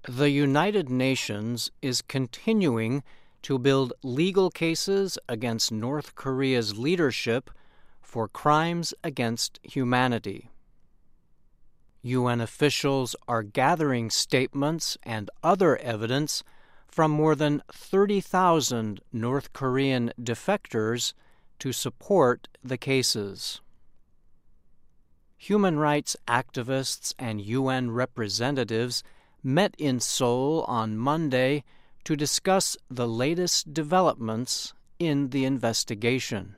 The United Nations is continuing to build legal cases against North Korea's leadership for crimes against humanity. UN officials are gathering statements and other evidence from more than 30,000 North Korean defectors to support the cases. Human rights activists and UN representatives met in Seoul on Monday to discuss the latest developments in the investigation.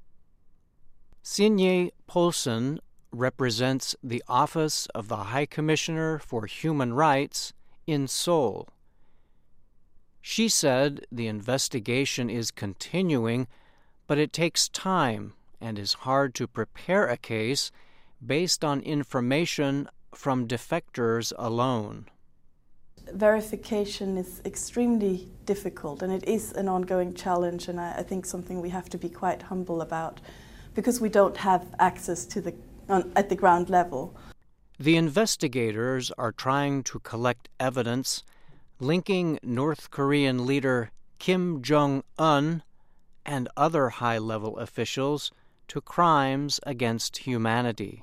Sinye Polson represents the Office of the High Commissioner for Human Rights in Seoul. She said the investigation is continuing, but it takes time and is hard to prepare a case based on information from defectors alone. Verification is extremely difficult, and it is an ongoing challenge, and I think something we have to be quite humble about, because we don't have access to at the ground level. The investigators are trying to collect evidence linking North Korean leader Kim Jong-un and other high-level officials to crimes against humanity.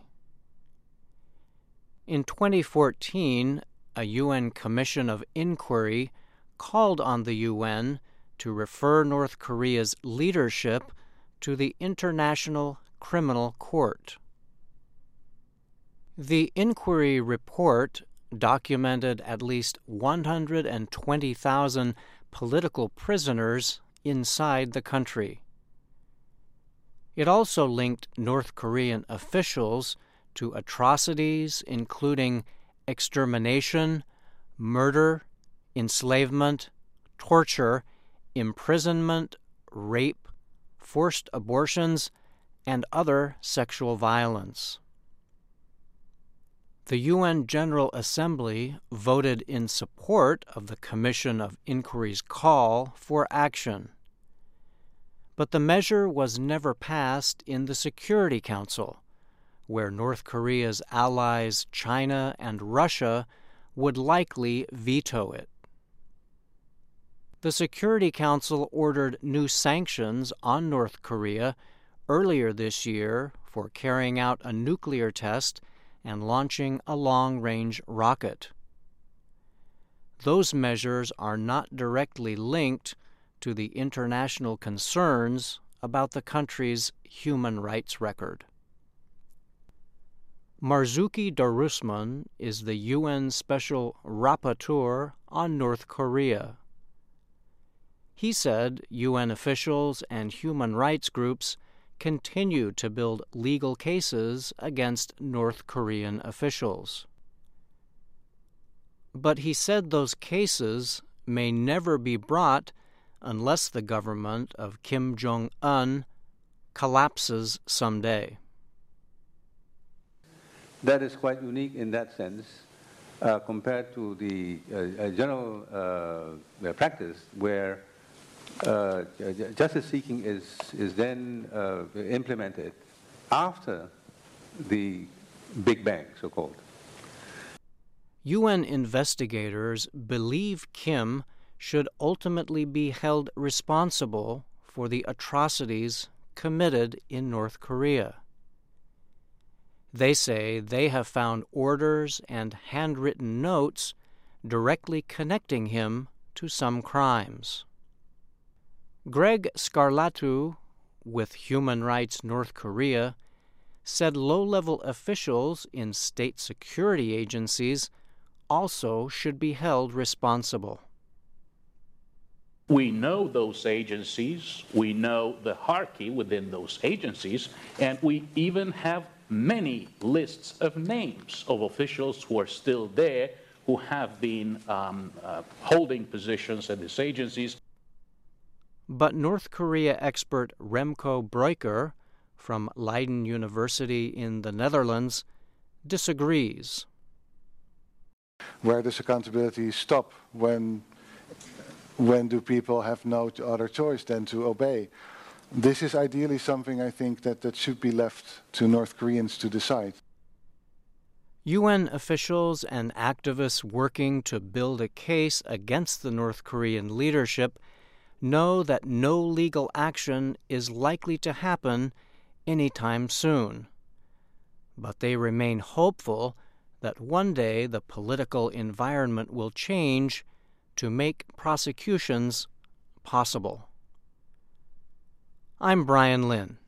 In 2014, a UN Commission of Inquiry called on the UN to refer North Korea's leadership to the International Criminal Court. The inquiry report documented at least 120,000 political prisoners inside the country. It also linked North Korean officials to atrocities including extermination, murder, enslavement, torture, imprisonment, rape, forced abortions, and other sexual violence. The UN General Assembly voted in support of the Commission of Inquiry's call for action. But the measure was never passed in the Security Council, where North Korea's allies China and Russia would likely veto it. The Security Council ordered new sanctions on North Korea earlier this year for carrying out a nuclear test and launching a long-range rocket. Those measures are not directly linked to the international concerns about the country's human rights record. Marzuki Darusman is the UN Special Rapporteur on North Korea. He said UN officials and human rights groups continue to build legal cases against North Korean officials. But he said those cases may never be brought unless the government of Kim Jong-un collapses someday. That is quite unique in that sense, compared to the general practice where justice seeking is then implemented after the Big Bang, so-called. UN investigators believe Kim should ultimately be held responsible for the atrocities committed in North Korea. They say they have found orders and handwritten notes directly connecting him to some crimes. Greg Scarlatu, with Human Rights North Korea, said low-level officials in state security agencies also should be held responsible. We know those agencies, we know the hierarchy within those agencies, and we even have many lists of names of officials who are still there, who have been holding positions at these agencies. But North Korea expert Remco Breuker from Leiden University in the Netherlands disagrees. Where does accountability stop? When do people have no other choice than to obey? This is ideally something I think that should be left to North Koreans to decide. UN officials and activists working to build a case against the North Korean leadership know that no legal action is likely to happen anytime soon. But they remain hopeful that one day the political environment will change to make prosecutions possible. I'm Brian Lynn.